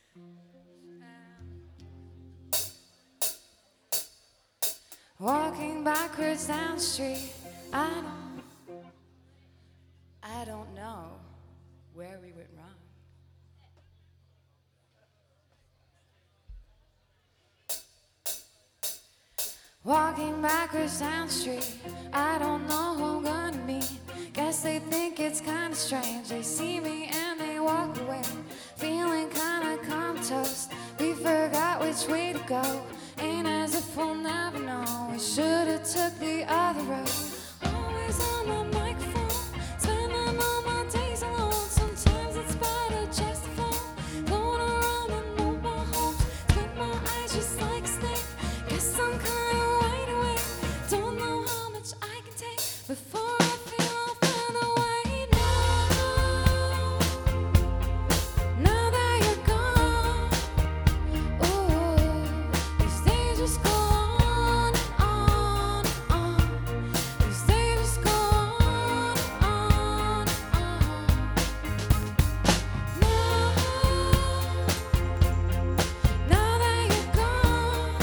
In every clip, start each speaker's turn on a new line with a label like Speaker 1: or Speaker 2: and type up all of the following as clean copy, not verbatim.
Speaker 1: Walking backwards down the street, I don't know where we went wrong. Walking backwards down the street, I don't know who I'm gonna meet. Guess they think it's kinda strange. They see me and they walk away, feeling kinda comatose. We forgot which way to go, ain't as if we'll never know. We should've took the other road. Always on the microphone, spending all my days alone. Sometimes it's better just to phone, going around in mobile homes, split my eyes just like a snake. Guess I'm kinda wide awake, don't know how much I can take before I feel I'll find a way now. Now that you're gone, ooh, these days just go on and on and on. These days just go on and on and on. Now that you're gone,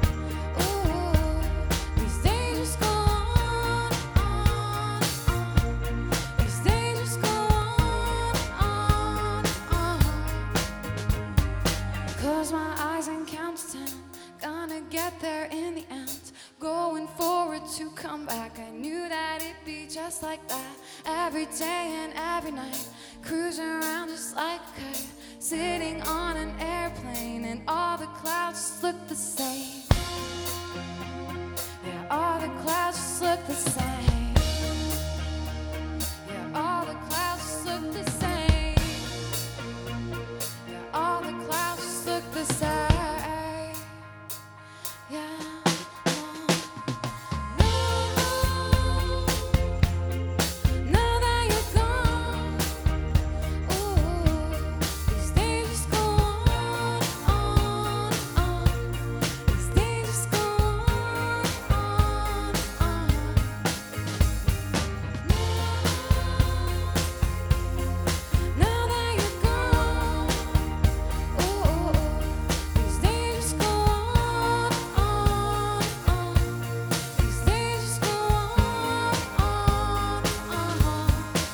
Speaker 1: ooh, these days just go on and on and on. These days just go on and on and on. Close my eyes and count to 10. Gonna get there in the end. Going forward to come back. I knew that it'd be just like that. Every day and every night, cruising around just like a kite, sitting on an airplane, and all the clouds just look the same. Yeah, all the clouds just look the same. Yeah, all the clouds just look the same. Yeah, all the clouds just look the same. Yeah. Now that you're gone, ooh, these days just go on and on. These days just go on and on. Now that you're gone, ooh, these days just go on and on. These days just go on and on.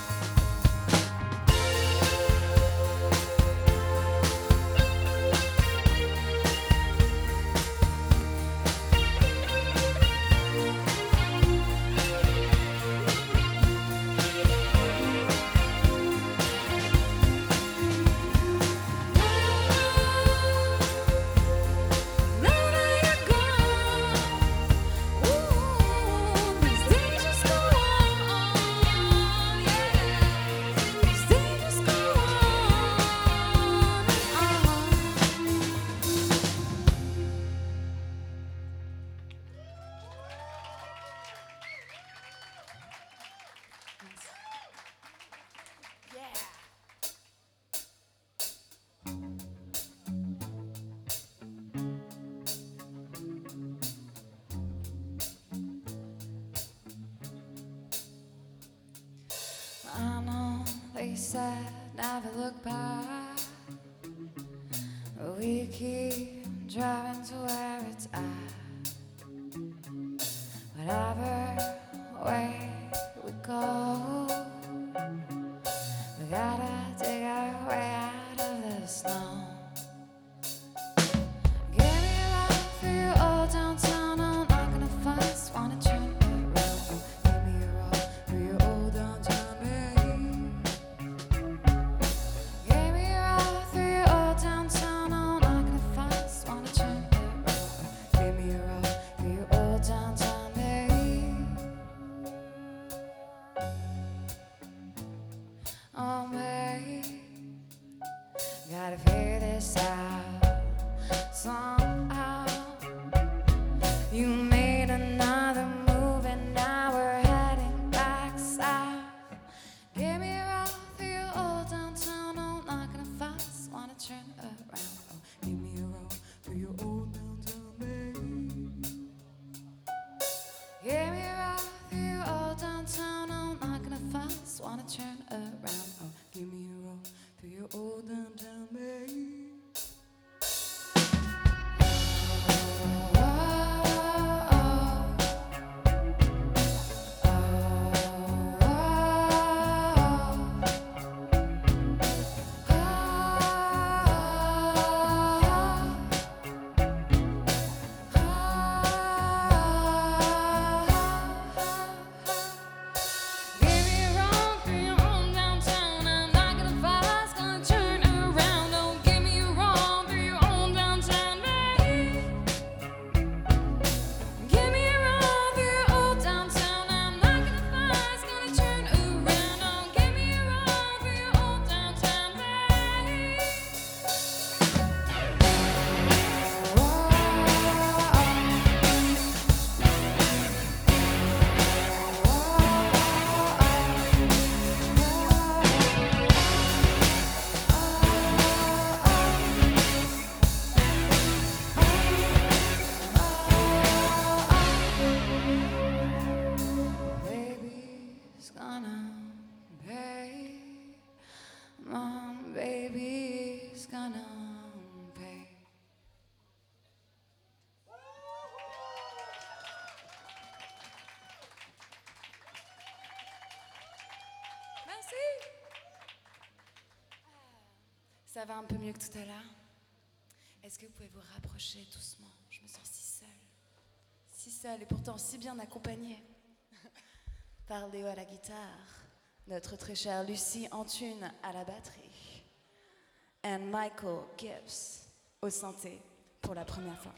Speaker 1: Now that you're gone, ooh, these days just go on, yeah. These days just go on and on. Yeah. I know they said never look back, but we keep driving to where it's at. Whatever way we go, we gotta dig our way out of the snow. Give me a ride through your old downtown, I'm not gonna fuss, wanna turn it around. Give me a ride through your old downtown, babe. Give me a ride through your old downtown, I'm not gonna fuss, wanna turn it around. Give me a ride through your old downtown, babe. Oh, babe, gotta figure this out somehow. You made another move and now we're heading back south. Give me a ride through your old downtown, I'm not gonna fuss, wanna turn it around. Oh, give me a ride through your old downtown, babe. Give me a ride through your old downtown, I'm not gonna fuss, wanna turn it around. Oh, give me a ride through your old downtown, babe.
Speaker 2: Ça va un peu mieux que tout à l'heure? Est-ce que vous pouvez vous rapprocher doucement? Je me sens si seule et pourtant si bien accompagnée par Léo à la guitare, notre très chère Lucie Antune à la batterie, et Michael Gibbs au synthé pour la première fois.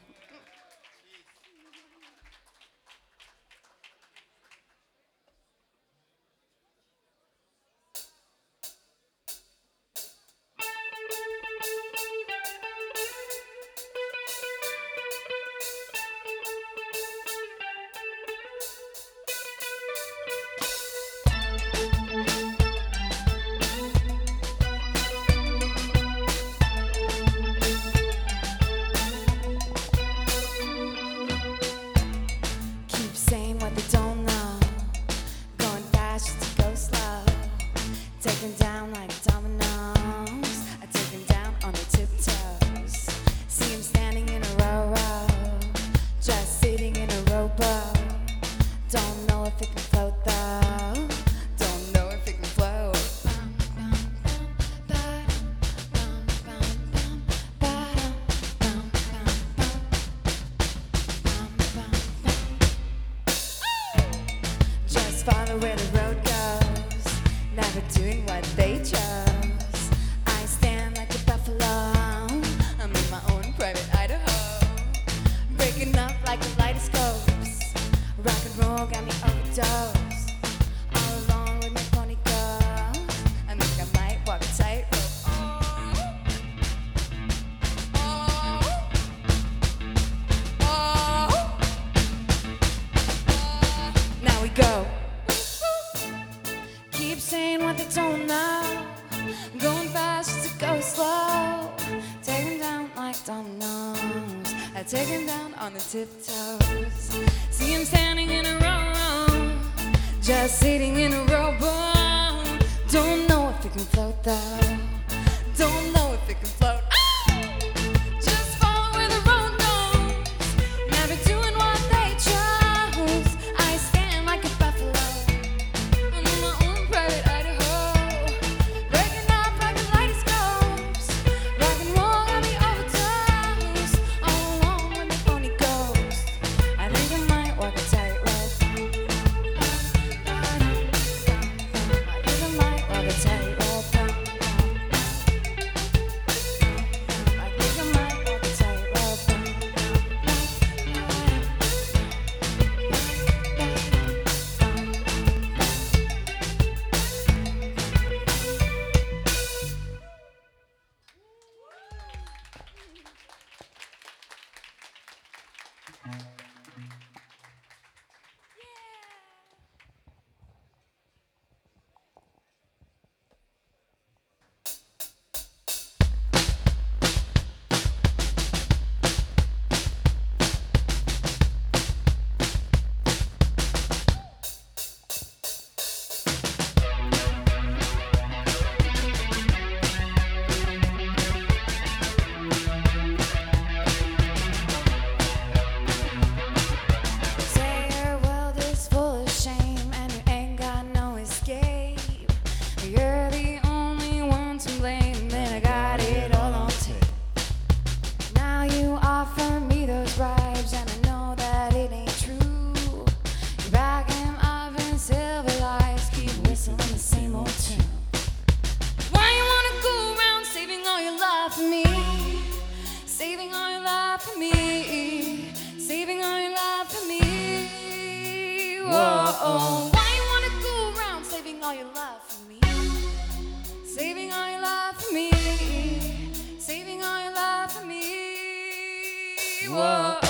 Speaker 2: Follow where the road goes, never doing what they chose. I stand like a buffalo, I'm in my own private Idaho. Breaking up like kaleidoscopes, rock and roll got me overdosed. All along with my pony goes, I think I might walk a tightrope. Now we go. Keep saying what they don't know, going fast to go slow. Take 'em down like dominoes, I take 'em down on the tiptoes. See 'em standing in a row, just sitting in a rowboat. Don't know if it can float though, don't know if it can float. Just follow where the road goes, never doing what they chose. I stand like a buffalo, whoa. Why you wanna go around saving all your love for me? Saving all your love for me. Saving all your love for me. Whoa.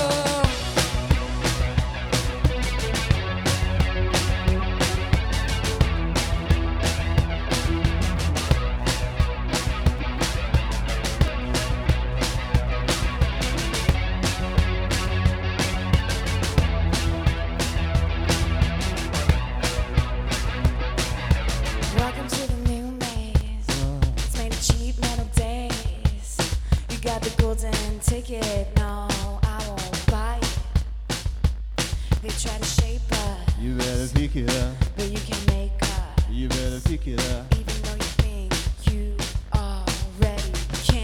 Speaker 2: Welcome to the new maze. It's made of cheap metal days. You got the golden ticket, no, I won't buy it. They try to shape us,
Speaker 3: You better pick it up.
Speaker 2: but you can't make us.
Speaker 3: You better pick it up.
Speaker 2: Even though you think you already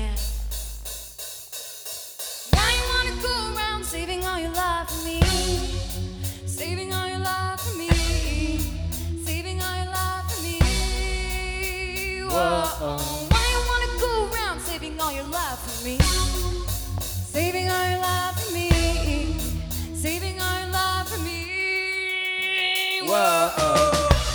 Speaker 2: Why you wanna go around saving all your love for me? Saving all your love for me. Saving all your love for me. Whoa.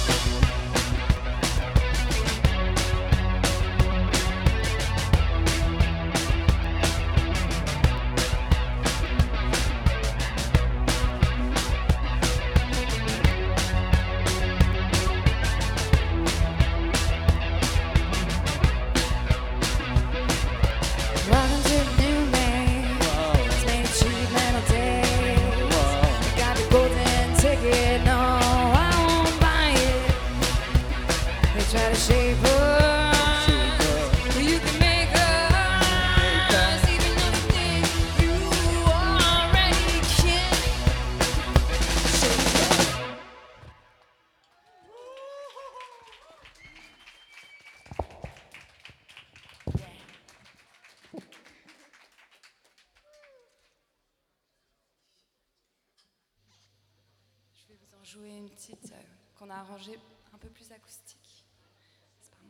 Speaker 2: Welcome to the new me. It's made a cheap metal days. Got the golden ticket, no, I won't buy it. They try to shape us, but you can make us. Even though you think you already can shape us. Je vais vous en jouer une petite qu'on a arrangée un peu plus acoustique. C'est pas mal.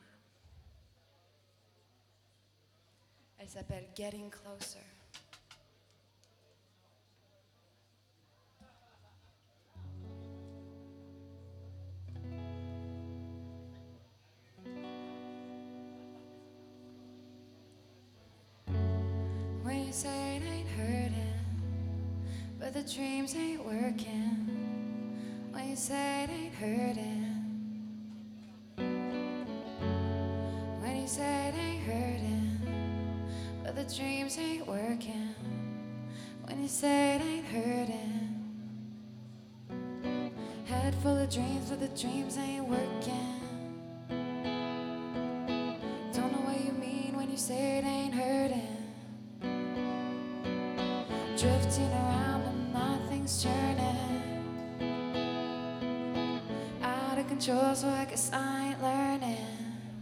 Speaker 2: Elle s'appelle Getting Closer. When you say it ain't hurting, but the dreams ain't working. When you say it ain't hurting. When you say it ain't hurting, but the dreams ain't working. When you say it ain't hurting. Head full of dreams, but the dreams ain't working. Don't know what you mean when you say it ain't hurting. Drifting around and nothing's turning. Out of control, so I guess I ain't learning.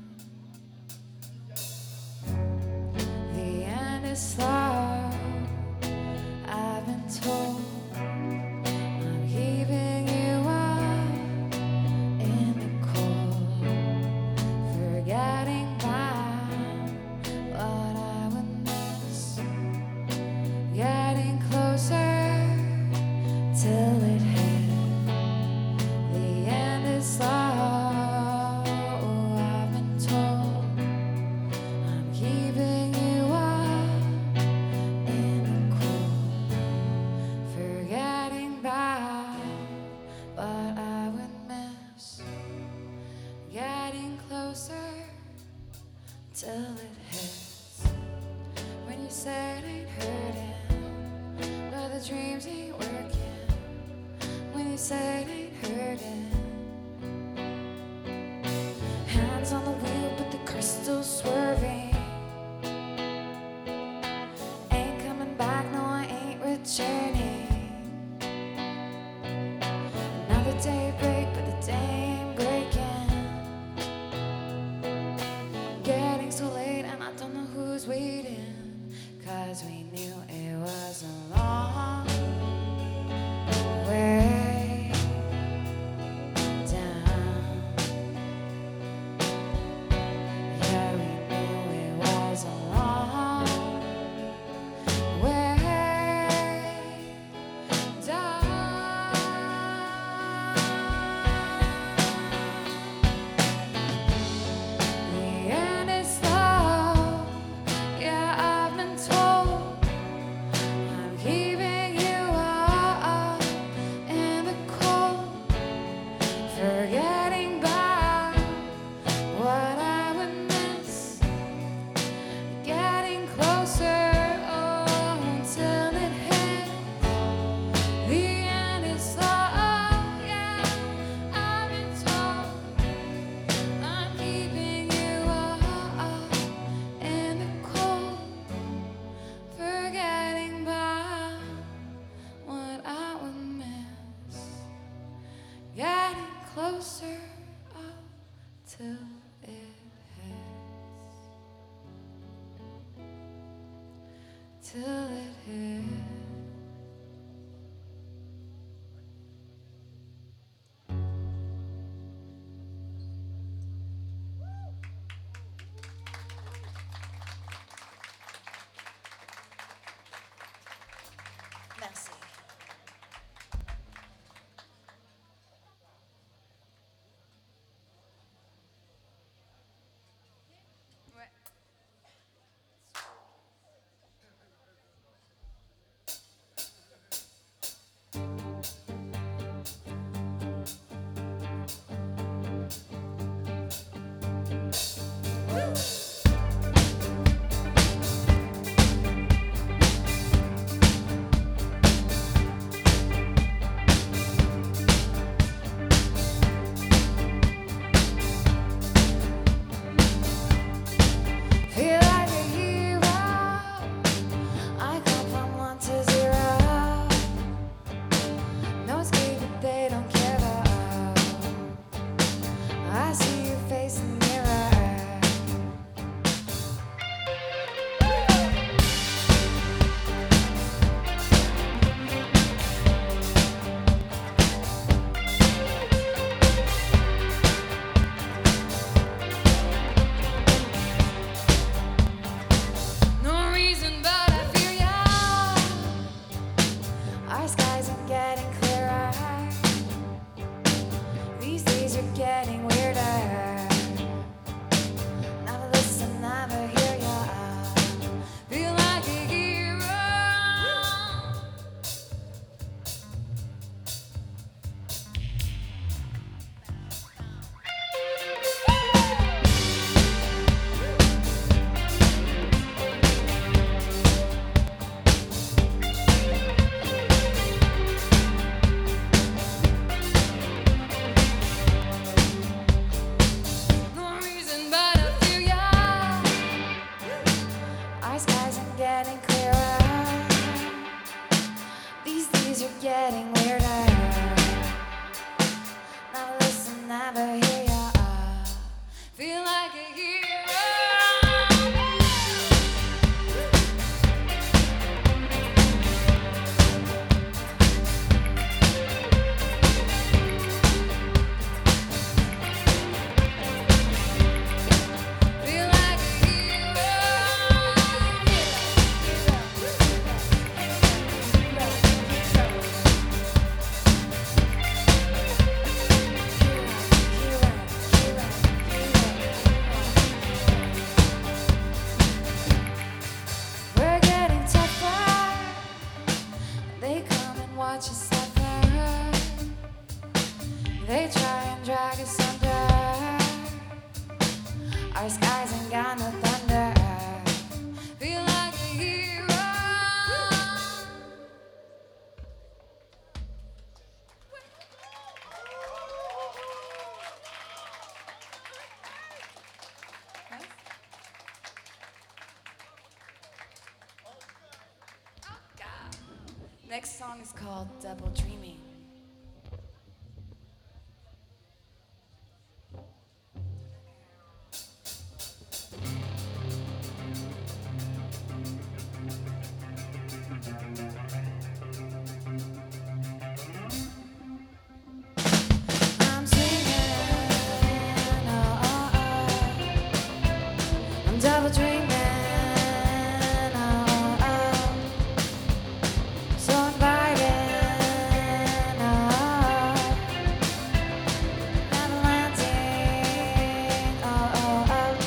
Speaker 2: The end is slow, I've been told. I'm keeping you up in the cold, forgetting about what I would miss. Getting closer till it hits. The end is slow, I've been told. I'm keeping you up in the cold, forgetting about what I would miss. Getting closer till it hits. When you say it ain't hurting, but the dreams ain't working. When you say it ain't hurting. Hands on the wheel, but the car's still swerving. Ain't coming back, no, I ain't returning. Another day break, but the day ain't breaking. Getting so late, and I don't know who's waiting. 'Cause we knew it was a long way down. Yeah, we knew it was a long way down. The end is slow, yeah, I've been told. I'm keeping you up in the cold, forgetting about what I would miss. Getting closer, oh, till it hits. The end is slow, yeah, I've been told. I'm keeping you up in the cold, forgetting about what I would miss. Getting closer, oh, till it hits. Till it hits.
Speaker 1: getting clearer. These days are getting weirder. Never listen, never hear ya. Feel like a hero. Feel like a hero. We're getting tougher. They come and watch us suffer. They try and drag us under. Our skies ain't got no thunder. Feel like a hero. Next song is called Double Dreaming. I'm dreaming, oh, oh, oh. I'm double dreaming, oh, oh. So inviting, oh, never landing, oh, oh, oh.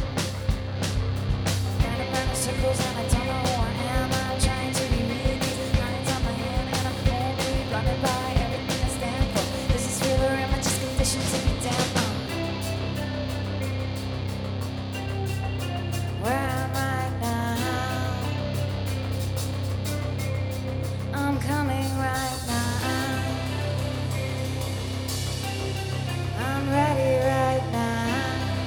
Speaker 1: Running around in circles and I don't know who I am. I'm trying to be me. These lines on my hand and I'm only blinded by everything I stand for. Is this real or am I just conditioned to be down? Where am I now? I'm coming right now. I'm ready right now.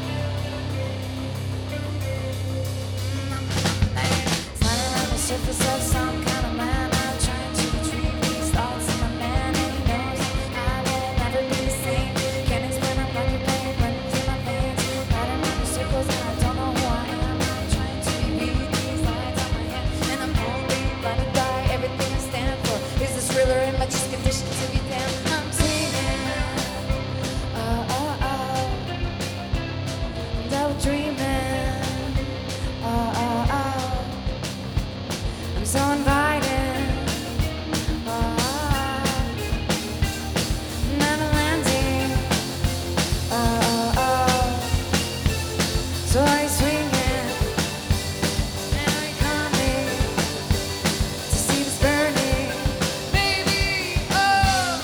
Speaker 1: Sliding on the surface of some kind of man. I'm trying to retrieve these thoughts in my man, and he knows I will never be the same. Can't explain, I'm running pain, running through my veins. Riding around in circles and I don't know who I am. I'm trying to read these lines on my hand, and I'm only blinded by everything I stand for. Is this real or am I just conditioned to be down? I'm dreaming, oh, oh, oh. I'm double dreaming, oh, oh, oh. I'm so inviting, oh, oh. Never landing, oh, oh, oh. So are you swinging, and are you coming to see this burning, baby, oh.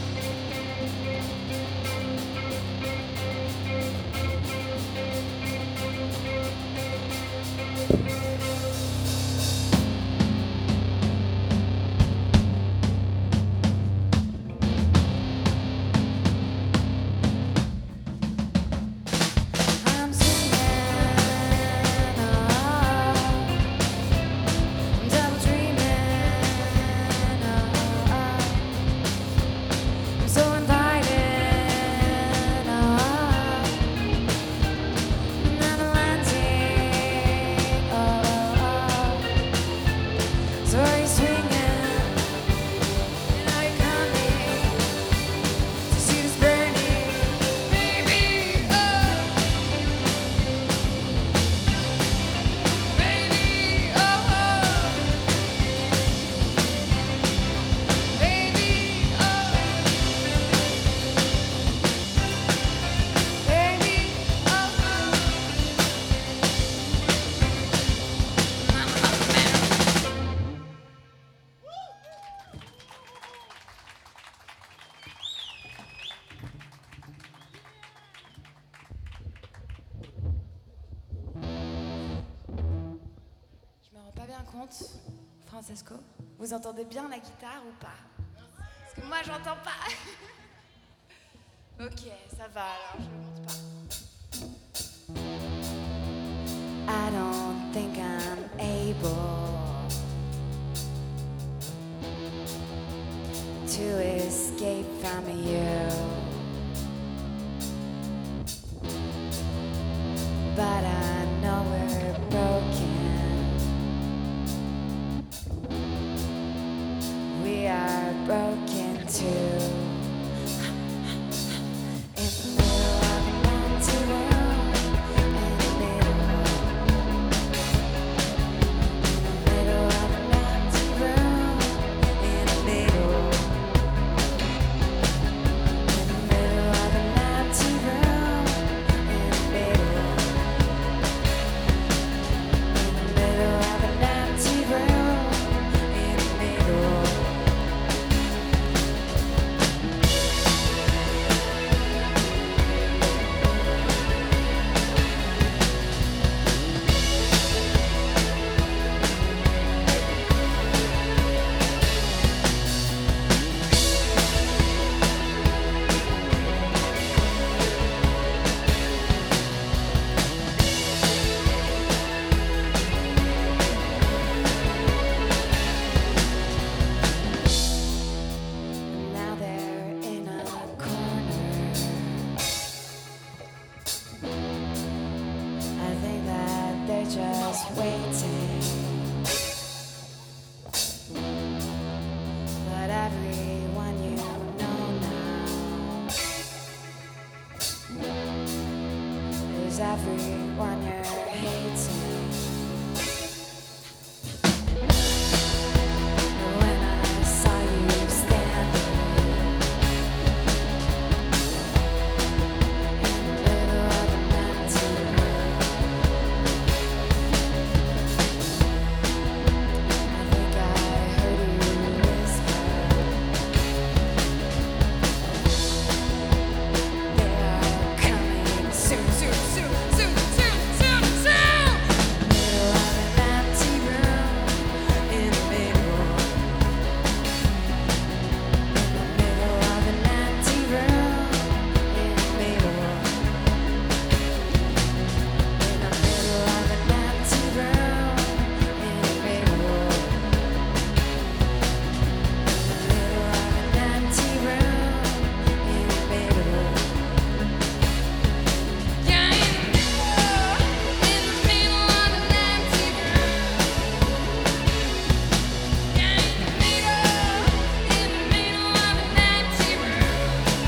Speaker 1: I'm swinging, oh, I'm double dreaming, oh, I'm so inviting, oh, never landing, oh. So are you swinging, and are you coming to see this burning, baby, oh. Baby, oh, baby, oh, baby, Je me rends pas bien compte, Francesco. Vous entendez bien la guitare ou pas? Parce que moi, j'entends pas. Ok, ça va alors, je monte pas. I don't think I'm able
Speaker 2: able to escape from you, but I know we're broken. We are broken too. In the middle of an empty room, in the middle of an empty room, in the middle of an empty room, in the middle of an empty room, in the middle. Now they're in a corner. I think that they're just waiting. But everyone you know now is everyone you're hating. When I saw you standing in the middle of an empty room, I think I heard you whisper, "They are coming soon, soon, soon, soon, soon, soon, soon." Middle of an empty room, in the middle of an empty room, in the middle of an empty room, in the middle of an empty room, in the middle. Yeah, in the middle of an empty room. Yeah, in the middle of an empty room.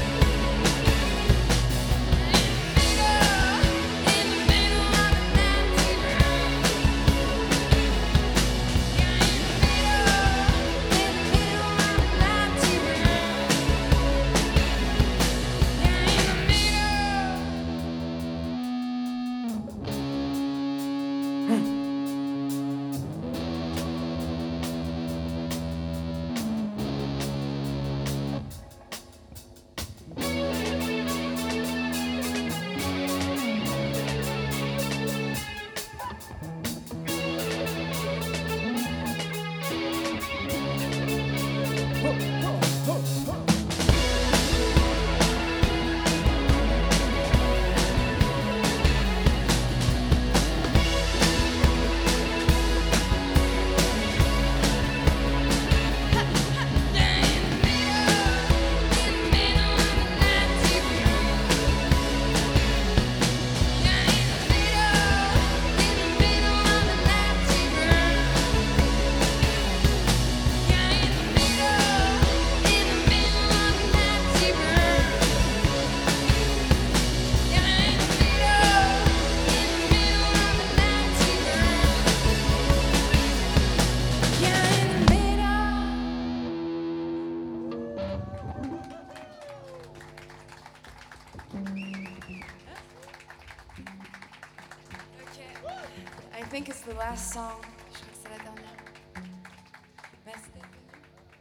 Speaker 2: I think it's the last song. Je crois que c'est la dernière. Merci d'être venu.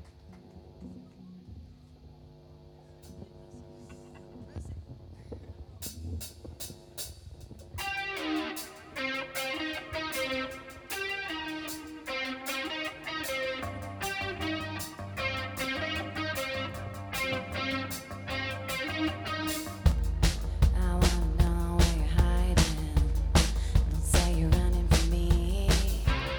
Speaker 2: I wanna know where you're hiding. Don't say you're running from me.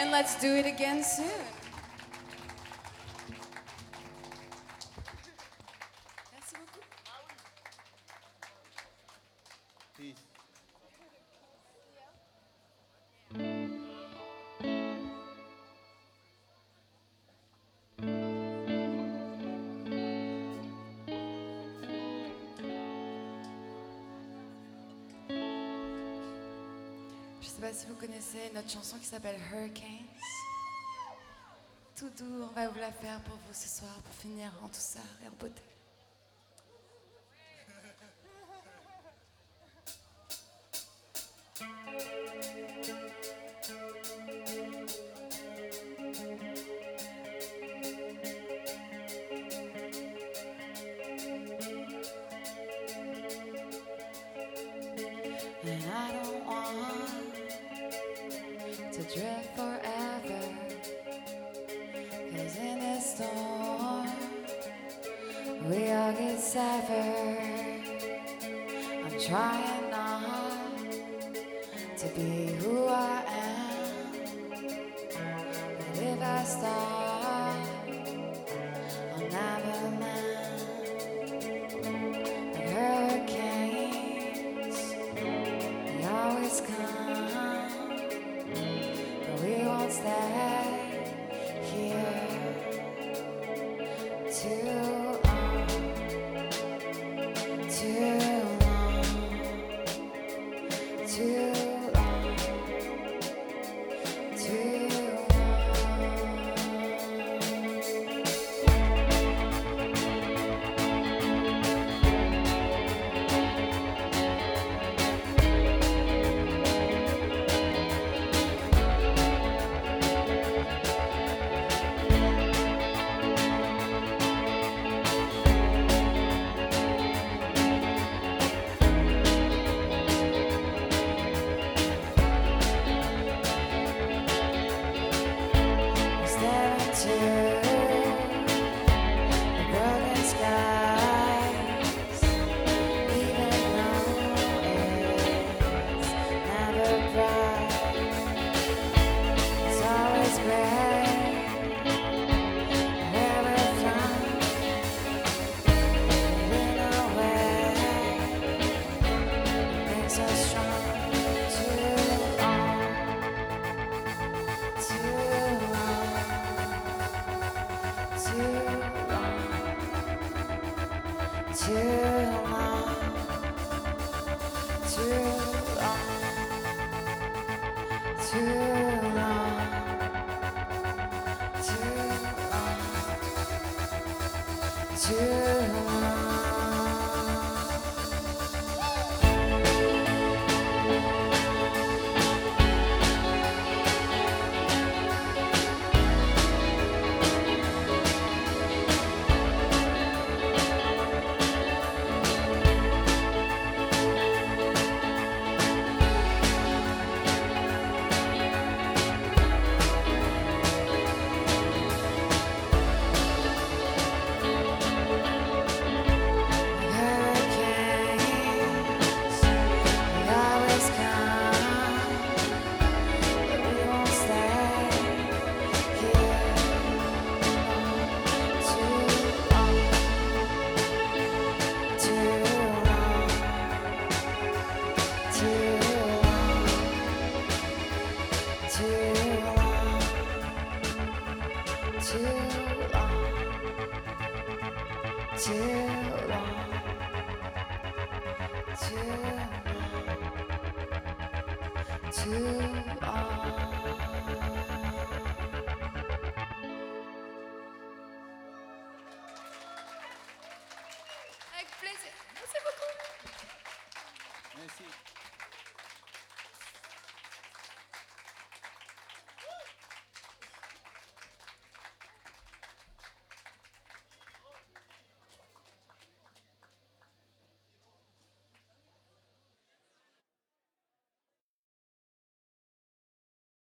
Speaker 2: And let's do it again soon. Merci beaucoup.
Speaker 3: Peace.
Speaker 2: Je sais pas si vous connaissez notre chanson qui s'appelle Hurricanes. Tout doux, on va vous la faire pour vous ce soir pour finir en douceur et en beauté. And I don't want to drift forever, 'cause in this storm we all get severed. I'm trying not to be who I am, but if I start, I'll never land. Like hurricanes, they always come, but we won't stay here too long, too long, too long, too long. Stare into the broken skies, even though it's never bright. It's always gray where we're from, but in a way it makes us strong. Too long, too long, too long, too long, too long, too long, too long, too long. Hurricanes, they always come, but we won't stay here too long, too long, too long, too long, too long, too long, too long. Avec plaisir. Merci beaucoup.
Speaker 3: Merci.